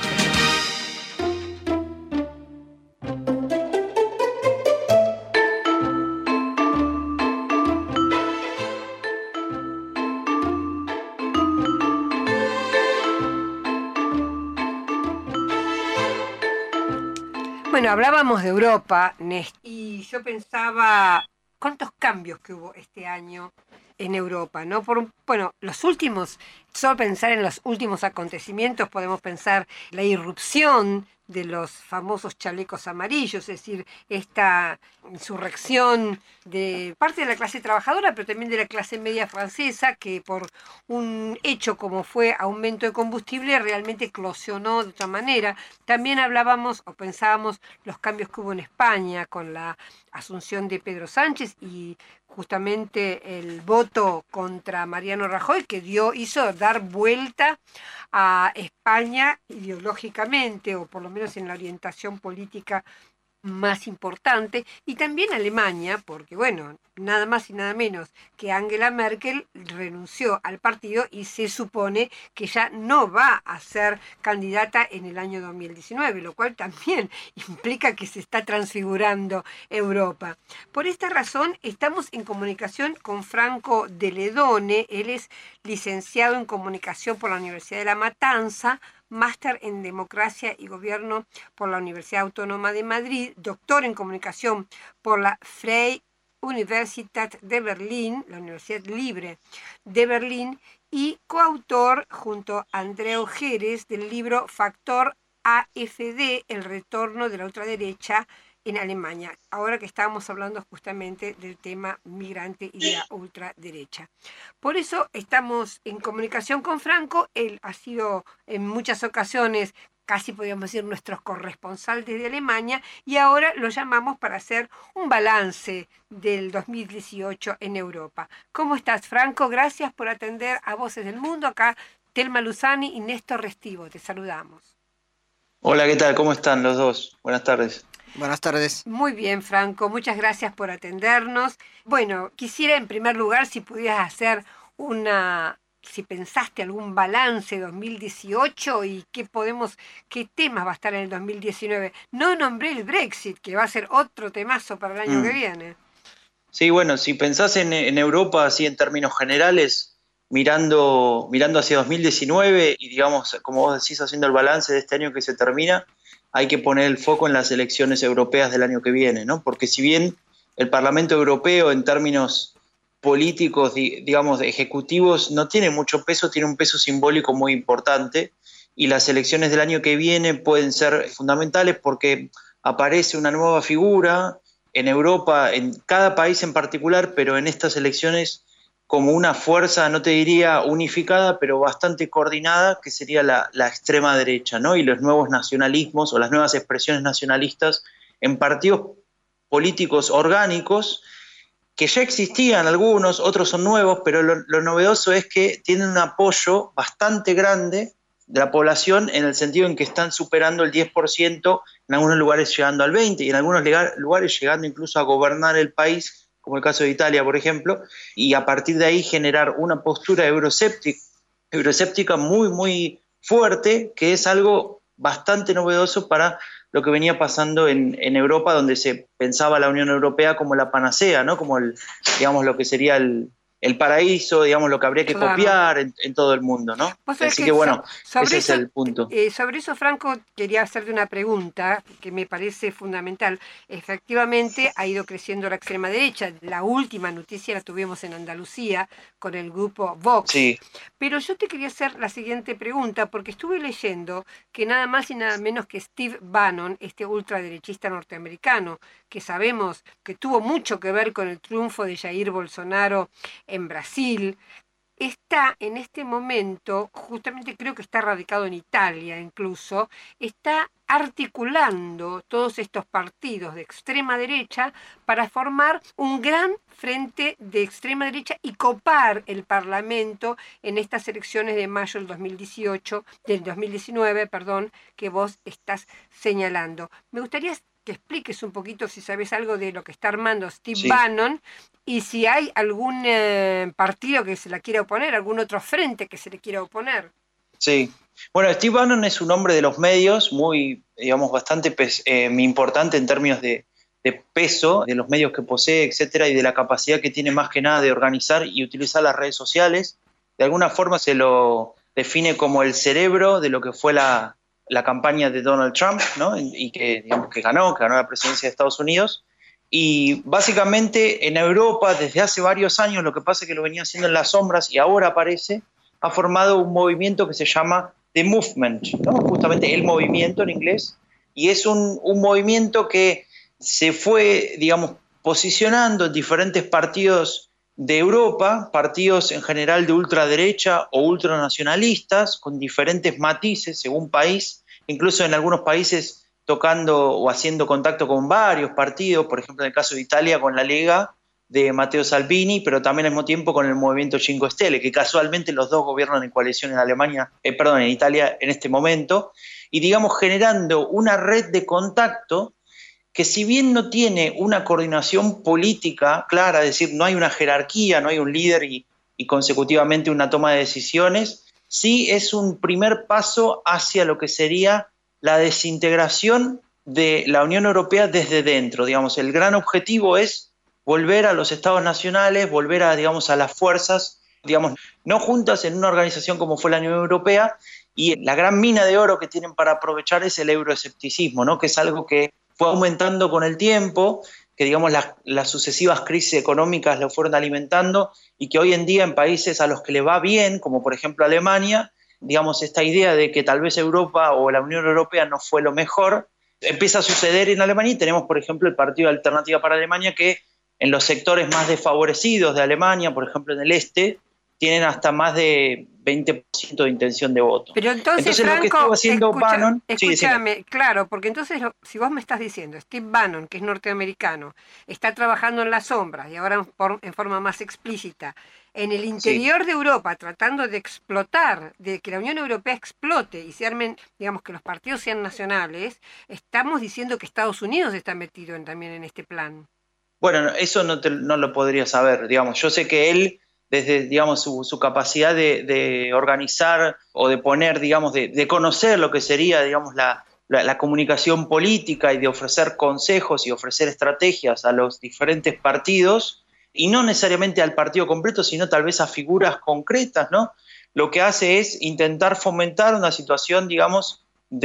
B: Bueno, hablábamos de Europa, Néstor, y yo pensaba cuántos cambios que hubo este año en Europa, ¿no? Solo pensar en los últimos acontecimientos, podemos pensar la irrupción de los famosos chalecos amarillos, es decir, esta insurrección de parte de la clase trabajadora, pero también de la clase media francesa, que por un hecho como fue aumento de combustible realmente eclosionó de otra manera. También hablábamos o pensábamos los cambios que hubo en España con la asunción de Pedro Sánchez y justamente el voto contra Mariano Rajoy que hizo dar vuelta a España ideológicamente, o por lo menos en la orientación política más importante, y también Alemania, porque bueno, nada más y nada menos que Angela Merkel renunció al partido y se supone que ya no va a ser candidata en el año 2019, lo cual también implica que se está transfigurando Europa. Por esta razón estamos en comunicación con Franco de Ledone. Él es licenciado en comunicación por la Universidad de La Matanza, máster en Democracia y Gobierno por la Universidad Autónoma de Madrid, doctor en Comunicación por la Freie Universität de Berlín, la Universidad Libre de Berlín, y coautor junto a Andrea Ojeres del libro Factor AfD, el retorno de la ultraderecha en Alemania, ahora que estábamos hablando justamente del tema migrante y de la ultraderecha. Por eso estamos en comunicación con Franco. Él ha sido en muchas ocasiones, casi podríamos decir, nuestro corresponsal desde Alemania, y ahora lo llamamos para hacer un balance del 2018 en Europa. ¿Cómo estás, Franco? Gracias por atender a Voces del Mundo. Acá Telma Luzzani y Néstor Restivo, te saludamos.
E: Hola, ¿qué tal? ¿Cómo están los dos? Buenas tardes.
C: Buenas tardes.
B: Muy bien, Franco, muchas gracias por atendernos. Bueno, quisiera en primer lugar si pudieras hacer una si pensaste algún balance 2018 y qué temas va a estar en el 2019. No nombré el Brexit, que va a ser otro temazo para el año que viene.
E: Sí, bueno, si pensás en Europa así en términos generales, mirando hacia 2019 y digamos, como vos decís, haciendo el balance de este año que se termina, hay que poner el foco en las elecciones europeas del año que viene, ¿no? Porque si bien el Parlamento Europeo en términos políticos, digamos, ejecutivos, no tiene mucho peso, tiene un peso simbólico muy importante, y las elecciones del año que viene pueden ser fundamentales porque aparece una nueva figura en Europa, en cada país en particular, pero en estas elecciones como una fuerza, no te diría unificada, pero bastante coordinada, que sería la extrema derecha, ¿no? Y los nuevos nacionalismos o las nuevas expresiones nacionalistas en partidos políticos orgánicos, que ya existían algunos, otros son nuevos, pero lo novedoso es que tienen un apoyo bastante grande de la población en el sentido en que están superando el 10%, en algunos lugares llegando al 20% y en algunos lugares llegando incluso a gobernar el país, como el caso de Italia, por ejemplo, y a partir de ahí generar una postura euroscéptica muy, muy fuerte, que es algo bastante novedoso para lo que venía pasando en Europa, donde se pensaba la Unión Europea como la panacea, ¿no? Como digamos, lo que sería el paraíso, digamos, lo que habría que copiar en todo el mundo, ¿no? Así que bueno, ese es el punto.
B: Sobre eso, Franco, quería hacerte una pregunta que me parece fundamental. Efectivamente, ha ido creciendo la extrema derecha. La última noticia la tuvimos en Andalucía con el grupo Vox.
E: Sí.
B: Pero yo te quería hacer la siguiente pregunta, porque estuve leyendo que nada más y nada menos que Steve Bannon, este ultraderechista norteamericano, que sabemos que tuvo mucho que ver con el triunfo de Jair Bolsonaro en Brasil, está en este momento, justamente creo que está radicado en Italia incluso, está articulando todos estos partidos de extrema derecha para formar un gran frente de extrema derecha y copar el Parlamento en estas elecciones de mayo del 2019, que vos estás señalando. Me gustaría que expliques un poquito si sabes algo de lo que está armando Steve Bannon y si hay algún partido que se la quiera oponer, algún otro frente que se le quiera oponer.
E: Sí. Bueno, Steve Bannon es un hombre de los medios muy, digamos, bastante importante en términos de peso, de los medios que posee, etcétera, y de la capacidad que tiene más que nada de organizar y utilizar las redes sociales. De alguna forma se lo define como el cerebro de lo que fue la campaña de Donald Trump, ¿no? Y que, digamos, que ganó la presidencia de Estados Unidos. Y básicamente en Europa desde hace varios años, lo que pasa es que lo venía haciendo en las sombras y ahora aparece, ha formado un movimiento que se llama The Movement, ¿no? Justamente el movimiento en inglés, y es un movimiento que se fue, digamos, posicionando en diferentes partidos de Europa, partidos en general de ultraderecha o ultranacionalistas, con diferentes matices según país, incluso en algunos países tocando o haciendo contacto con varios partidos, por ejemplo en el caso de Italia con la Lega de Matteo Salvini, pero también al mismo tiempo con el movimiento Cinque Stelle, que casualmente los dos gobiernan en coalición en Italia en este momento, y digamos generando una red de contacto que si bien no tiene una coordinación política clara, es decir, no hay una jerarquía, no hay un líder y consecutivamente una toma de decisiones, sí es un primer paso hacia lo que sería la desintegración de la Unión Europea desde dentro. Digamos, el gran objetivo es volver a los estados nacionales, volver a, digamos, a las fuerzas, digamos, no juntas en una organización como fue la Unión Europea, y la gran mina de oro que tienen para aprovechar es el euroescepticismo, ¿no? Que es algo que fue aumentando con el tiempo, que digamos las sucesivas crisis económicas lo fueron alimentando y que hoy en día en países a los que le va bien, como por ejemplo Alemania, digamos esta idea de que tal vez Europa o la Unión Europea no fue lo mejor, empieza a suceder en Alemania y tenemos por ejemplo el Partido de Alternativa para Alemania que en los sectores más desfavorecidos de Alemania, por ejemplo en el este, tienen hasta más de 20% de intención de voto.
B: Pero entonces
E: Franco, lo que estuvo haciendo Bannon...
B: Escúchame, sí, claro, porque entonces si vos me estás diciendo, Steve Bannon, que es norteamericano, está trabajando en las sombras y ahora en forma más explícita, en el interior de Europa, tratando de explotar, de que la Unión Europea explote y se armen, digamos, que los partidos sean nacionales, estamos diciendo que Estados Unidos está metido también en este plan.
E: Bueno, eso no lo podría saber, digamos. Yo sé que él desde, digamos, su capacidad de organizar o de poner, digamos, de conocer lo que sería, digamos, la comunicación política y de ofrecer consejos y ofrecer estrategias a los diferentes partidos, y no necesariamente al partido completo, sino tal vez a figuras concretas, ¿no? Lo que hace es intentar fomentar una situación, digamos,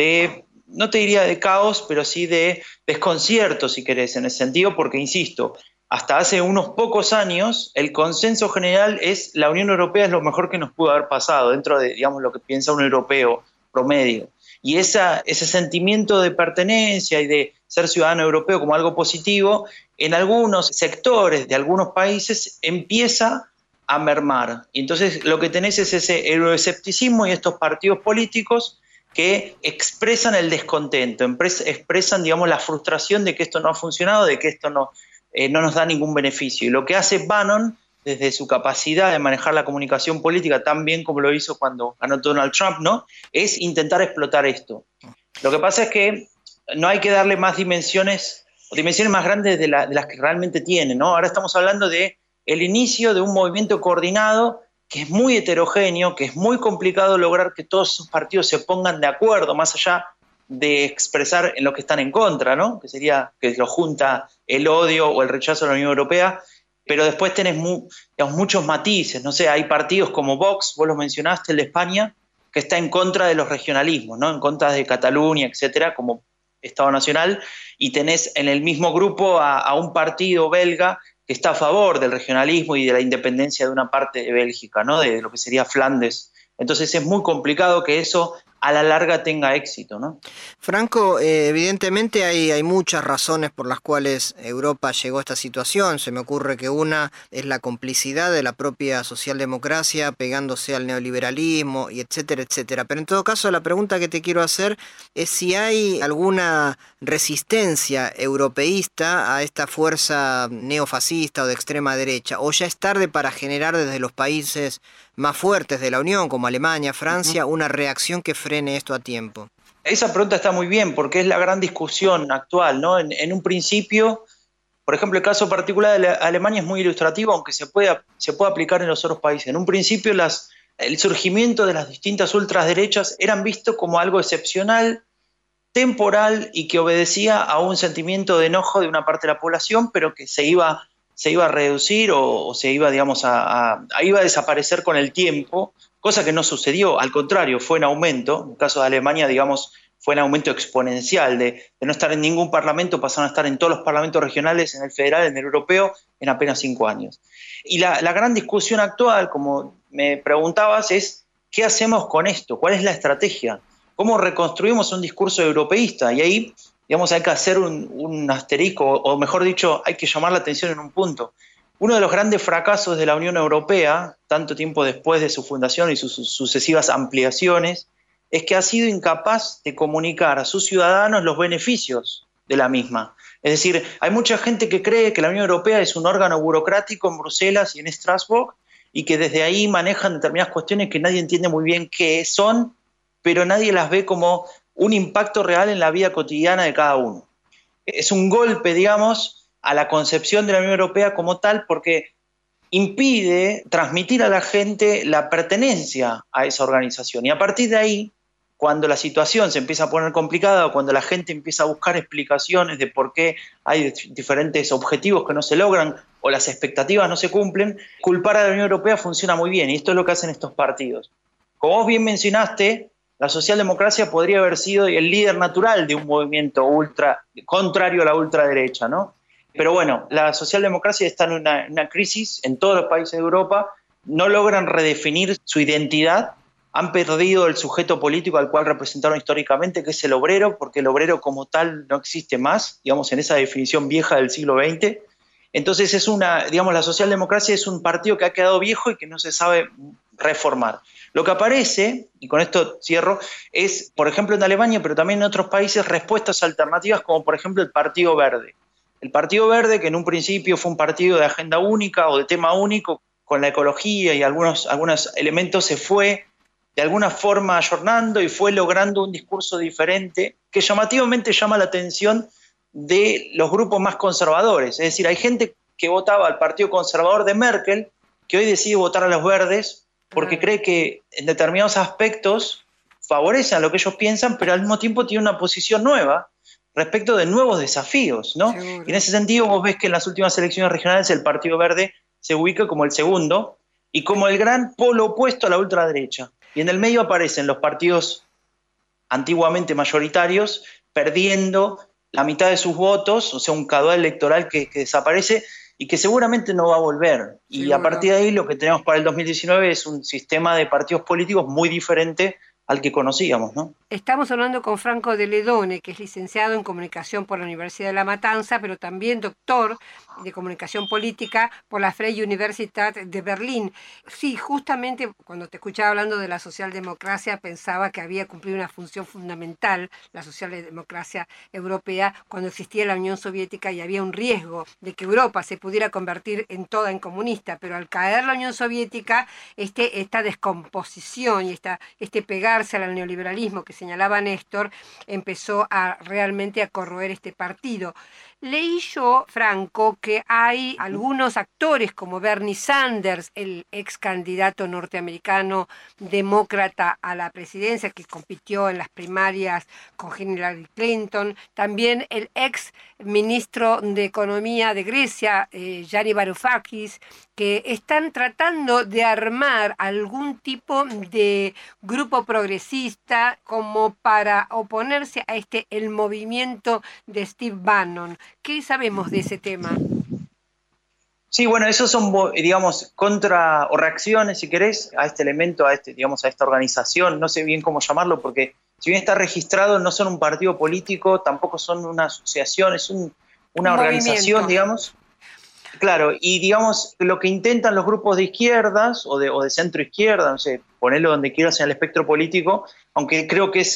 E: no te diría de caos, pero sí de desconcierto, si querés, en ese sentido, porque, insisto, hasta hace unos pocos años el consenso general es la Unión Europea es lo mejor que nos pudo haber pasado dentro de, digamos, lo que piensa un europeo promedio. Y ese sentimiento de pertenencia y de ser ciudadano europeo como algo positivo, en algunos sectores de algunos países empieza a mermar. Y entonces lo que tenés es ese euroescepticismo y estos partidos políticos que expresan el descontento, expresan, digamos, la frustración de que esto no ha funcionado, de que esto no nos da ningún beneficio. Y lo que hace Bannon, desde su capacidad de manejar la comunicación política tan bien como lo hizo cuando ganó Donald Trump, ¿no?, es intentar explotar esto. Lo que pasa es que no hay que darle más dimensiones más grandes de las que realmente tiene, ¿no? Ahora estamos hablando de el inicio de un movimiento coordinado que es muy heterogéneo, que es muy complicado lograr que todos esos partidos se pongan de acuerdo, más allá de expresar en lo que están en contra, ¿no?, que sería que lo junta el odio o el rechazo a la Unión Europea, pero después tenés muchos matices, no sé, hay partidos como Vox, vos lo mencionaste, el de España, que está en contra de los regionalismos, ¿no?, en contra de Cataluña, etcétera, como Estado Nacional, y tenés en el mismo grupo a un partido belga que está a favor del regionalismo y de la independencia de una parte de Bélgica, ¿no?, de lo que sería Flandes. Entonces es muy complicado que eso a la larga tenga éxito, ¿no?
C: Franco, evidentemente hay muchas razones por las cuales Europa llegó a esta situación. Se me ocurre que una es la complicidad de la propia socialdemocracia pegándose al neoliberalismo, y etcétera, etcétera. Pero en todo caso, la pregunta que te quiero hacer es si hay alguna resistencia europeísta a esta fuerza neofascista o de extrema derecha, o ya es tarde para generar desde los países más fuertes de la Unión, como Alemania, Francia, una reacción que frene esto a tiempo.
E: Esa pregunta está muy bien, porque es la gran discusión actual, ¿no? En un principio, por ejemplo, el caso particular de Alemania es muy ilustrativo, aunque se puede aplicar en los otros países. En un principio, el surgimiento de las distintas ultraderechas eran vistos como algo excepcional, temporal, y que obedecía a un sentimiento de enojo de una parte de la población, pero que se iba a reducir o se iba, digamos, iba a desaparecer con el tiempo, cosa que no sucedió, al contrario, fue en aumento. En el caso de Alemania, digamos, fue en aumento exponencial, de no estar en ningún parlamento, pasaron a estar en todos los parlamentos regionales, en el federal, en el europeo, en apenas 5 años. Y la gran discusión actual, como me preguntabas, es ¿qué hacemos con esto? ¿Cuál es la estrategia? ¿Cómo reconstruimos un discurso europeísta? Y ahí, digamos, hay que hacer un asterisco, o mejor dicho, hay que llamar la atención en un punto. Uno de los grandes fracasos de la Unión Europea, tanto tiempo después de su fundación y sus sucesivas ampliaciones, es que ha sido incapaz de comunicar a sus ciudadanos los beneficios de la misma. Es decir, hay mucha gente que cree que la Unión Europea es un órgano burocrático en Bruselas y en Estrasburgo, y que desde ahí manejan determinadas cuestiones que nadie entiende muy bien qué son, pero nadie las ve como un impacto real en la vida cotidiana de cada uno. Es un golpe, digamos, a la concepción de la Unión Europea como tal, porque impide transmitir a la gente la pertenencia a esa organización. Y a partir de ahí, cuando la situación se empieza a poner complicada, o cuando la gente empieza a buscar explicaciones de por qué hay diferentes objetivos que no se logran o las expectativas no se cumplen, culpar a la Unión Europea funciona muy bien, y esto es lo que hacen estos partidos. Como vos bien mencionaste, la socialdemocracia podría haber sido el líder natural de un movimiento contrario a la ultraderecha, ¿no? Pero bueno, la socialdemocracia está en una crisis en todos los países de Europa, no logran redefinir su identidad, han perdido el sujeto político al cual representaron históricamente, que es el obrero, porque el obrero como tal no existe más, digamos, en esa definición vieja del siglo XX. Entonces la socialdemocracia es un partido que ha quedado viejo y que no se sabe reformar. Lo que aparece, y con esto cierro, es, por ejemplo, en Alemania, pero también en otros países, respuestas alternativas, como por ejemplo el Partido Verde. El Partido Verde, que en un principio fue un partido de agenda única o de tema único, con la ecología y algunos elementos, se fue de alguna forma ayornando y fue logrando un discurso diferente que llamativamente llama la atención de los grupos más conservadores. Es decir, hay gente que votaba al Partido Conservador de Merkel que hoy decide votar a los verdes porque cree que en determinados aspectos favorecen lo que ellos piensan, pero al mismo tiempo tiene una posición nueva respecto de nuevos desafíos, ¿no?
B: Seguro.
E: Y en ese sentido vos ves que en las últimas elecciones regionales el Partido Verde se ubica como el segundo y como el gran polo opuesto a la ultraderecha. Y en el medio aparecen los partidos antiguamente mayoritarios perdiendo la mitad de sus votos, o sea, un caudal electoral que desaparece y que seguramente no va a volver. Y
B: Seguro.
E: a partir de ahí lo que tenemos para el 2019 es un sistema de partidos políticos muy diferente al que conocíamos, ¿no?
B: Estamos hablando con Franco de Ledone, que es licenciado en Comunicación por la Universidad de La Matanza, pero también doctor de Comunicación Política por la Freie Universität de Berlín. Sí, justamente cuando te escuchaba hablando de la socialdemocracia, pensaba que había cumplido una función fundamental, la socialdemocracia europea, cuando existía la Unión Soviética y había un riesgo de que Europa se pudiera convertir en toda en comunista, pero al caer la Unión Soviética, esta descomposición y este pegarse al neoliberalismo que señalaba Néstor, empezó realmente a corroer este partido. Leí yo, Franco, que hay algunos actores como Bernie Sanders, el ex candidato norteamericano demócrata a la presidencia que compitió en las primarias con Hillary Clinton, también el ex ministro de Economía de Grecia, Gianni Varoufakis, que están tratando de armar algún tipo de grupo progresista como para oponerse a el movimiento de Steve Bannon. ¿Qué sabemos de ese tema?
E: Sí, bueno, esos son, digamos, contra o reacciones, si querés, a este elemento, digamos, a esta organización, no sé bien cómo llamarlo, porque si bien está registrado, no son un partido político, tampoco son una asociación, es una organización, digamos. Claro, y digamos, lo que intentan los grupos de izquierdas o de centro izquierda, no sé, ponerlo donde quieras en el espectro político, aunque creo que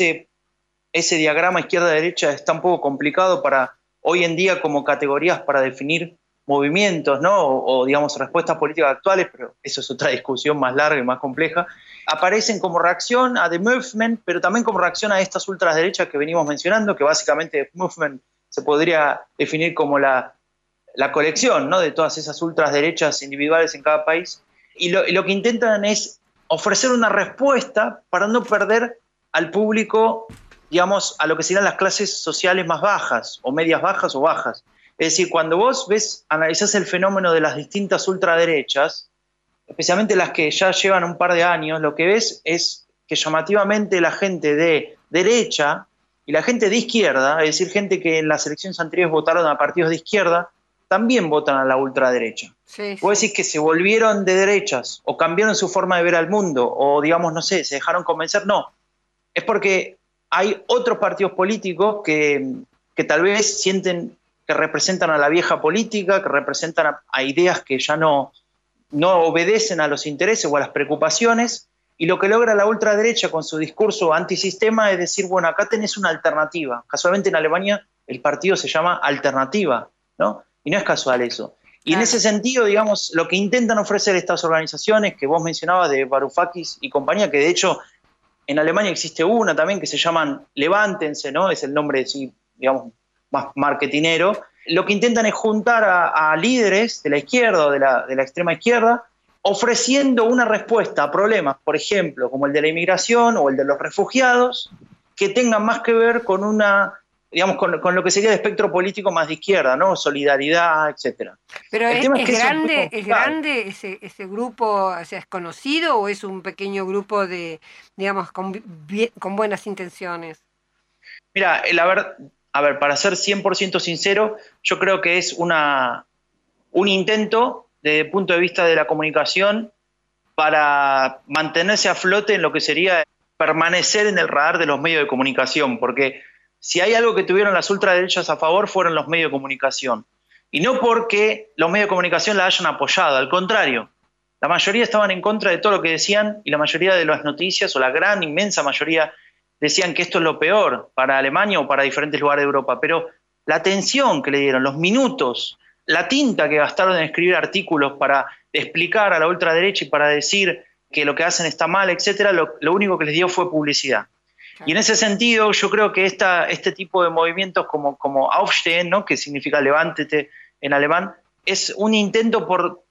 E: ese diagrama izquierda-derecha está un poco complicado para hoy en día como categorías para definir movimientos, ¿no? O digamos, respuestas políticas actuales, pero eso es otra discusión más larga y más compleja. Aparecen como reacción a The Movement, pero también como reacción a estas ultraderechas que venimos mencionando, que básicamente The Movement se podría definir como la colección, ¿no? De todas esas ultraderechas individuales en cada país. Y lo que intentan es ofrecer una respuesta para no perder al público, digamos, a lo que serían las clases sociales más bajas, o medias bajas o bajas. Es decir, cuando vos analizás el fenómeno de las distintas ultraderechas, especialmente las que ya llevan un par de años, lo que ves es que llamativamente la gente de derecha y la gente de izquierda, es decir, gente que en las elecciones anteriores votaron a partidos de izquierda, también votan a la ultraderecha.
B: Sí.
E: Vos decís que se volvieron de derechas o cambiaron su forma de ver al mundo o, digamos, no sé, se dejaron convencer. No, es porque hay otros partidos políticos que tal vez sienten que representan a la vieja política, que representan a ideas que ya no obedecen a los intereses o a las preocupaciones, y lo que logra la ultraderecha con su discurso antisistema es decir, bueno, acá tenés una alternativa. Casualmente en Alemania el partido se llama Alternativa, ¿no? Y no es casual eso. Y en ese sentido, digamos, lo que intentan ofrecer estas organizaciones que vos mencionabas de Varoufakis y compañía, que de hecho en Alemania existe una también que se llaman Levántense, ¿no? Es el nombre, sí, digamos, más marketinero. Lo que intentan es juntar a líderes de la izquierda o de la extrema izquierda, ofreciendo una respuesta a problemas, por ejemplo, como el de la inmigración o el de los refugiados, que tengan más que ver con digamos, con lo que sería el espectro político más de izquierda, ¿no? Solidaridad, etcétera.
B: Pero ¿es grande ese grupo, o sea, es conocido o es un pequeño grupo de, digamos, con buenas intenciones?
E: Mira, a ver, para ser 100% sincero, yo creo que es un intento desde el punto de vista de la comunicación para mantenerse a flote en lo que sería permanecer en el radar de los medios de comunicación, porque si hay algo que tuvieron las ultraderechas a favor fueron los medios de comunicación. Y no porque los medios de comunicación la hayan apoyado, al contrario. La mayoría estaban en contra de todo lo que decían y la mayoría de las noticias, o la gran, inmensa mayoría, decían que esto es lo peor para Alemania o para diferentes lugares de Europa. Pero la atención que le dieron, los minutos, la tinta que gastaron en escribir artículos para explicar a la ultraderecha y para decir que lo que hacen está mal, etcétera, lo único que les dio fue publicidad. Y en ese sentido yo creo que este tipo de movimientos como Aufstehen, ¿no? Que significa levántate en alemán, es un intento por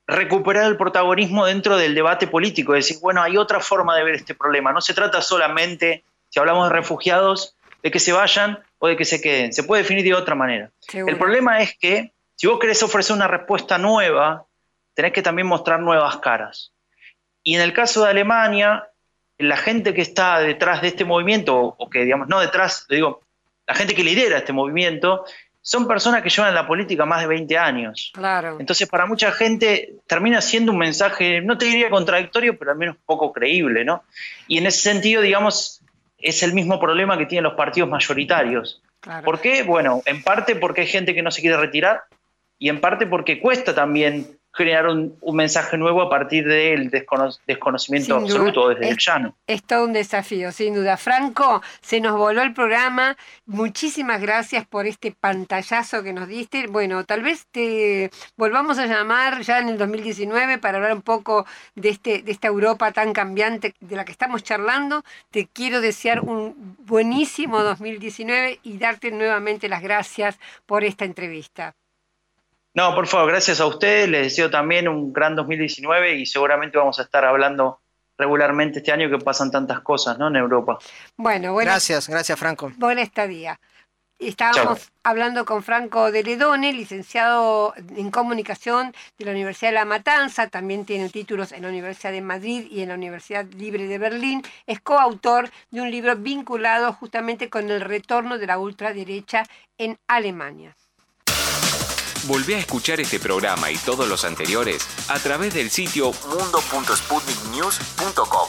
E: recuperar el protagonismo dentro del debate político, decir, bueno, hay otra forma de ver este problema. No se trata solamente, si hablamos de refugiados, de que se vayan o de que se queden. Se puede definir de otra manera.
B: Seguro.
E: El problema es que si vos querés ofrecer una respuesta nueva, tenés que también mostrar nuevas caras. Y en el caso de Alemania, la gente que está detrás de este movimiento, o que digamos, no detrás, digo, la gente que lidera este movimiento, son personas que llevan en la política más de 20 años.
B: Claro.
E: Entonces, para mucha gente termina siendo un mensaje, no te diría contradictorio, pero al menos poco creíble, ¿no? Y en ese sentido, digamos, es el mismo problema que tienen los partidos mayoritarios.
B: Claro.
E: ¿Por qué? Bueno, en parte porque hay gente que no se quiere retirar y en parte porque cuesta también generar un mensaje nuevo a partir del desconocimiento
B: Sin duda.
E: absoluto desde el llano.
B: Es todo un desafío, sin duda. Franco, se nos voló el programa. Muchísimas gracias por este pantallazo que nos diste. Bueno, tal vez te volvamos a llamar ya en el 2019 para hablar un poco de esta Europa tan cambiante de la que estamos charlando. Te quiero desear un buenísimo 2019 y darte nuevamente las gracias por esta entrevista.
E: No, por favor, gracias a ustedes. Les deseo también un gran 2019 y seguramente vamos a estar hablando regularmente este año que pasan tantas cosas, ¿no? En Europa.
B: Bueno,
C: Gracias Franco.
B: Buena estadía. Estábamos hablando con Franco de Ledone, licenciado en Comunicación de la Universidad de La Matanza, también tiene títulos en la Universidad de Madrid y en la Universidad Libre de Berlín. Es coautor de un libro vinculado justamente con el retorno de la ultraderecha en Alemania.
A: Volvé a escuchar este programa y todos los anteriores a través del sitio mundo.sputniknews.com.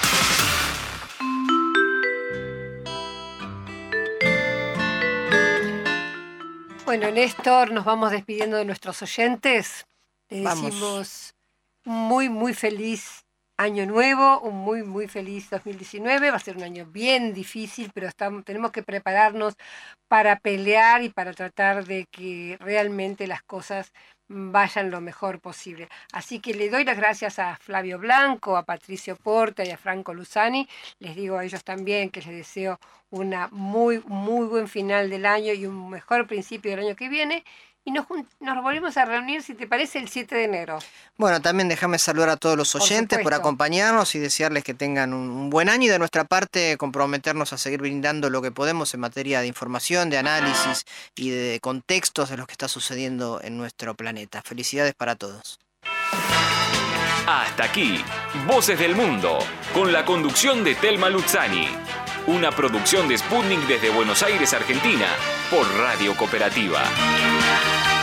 B: Bueno, Néstor, nos vamos despidiendo de nuestros oyentes. Le decimos muy, muy feliz año nuevo, un muy, muy feliz 2019. Va a ser un año bien difícil, pero tenemos que prepararnos para pelear y para tratar de que realmente las cosas vayan lo mejor posible. Así que le doy las gracias a Flavio Blanco, a Patricio Porta y a Franco Luzzani. Les digo a ellos también que les deseo una muy, muy buen final del año y un mejor principio del año que viene. Y nos volvemos a reunir, si te parece, el 7 de enero.
C: Bueno, también déjame saludar a todos los oyentes por acompañarnos y desearles que tengan un buen año y de nuestra parte comprometernos a seguir brindando lo que podemos en materia de información, de análisis y de contextos de lo que está sucediendo en nuestro planeta. Felicidades para todos.
A: Hasta aquí, Voces del Mundo, con la conducción de Telma Luzzani. Una producción de Sputnik desde Buenos Aires, Argentina, por Radio Cooperativa.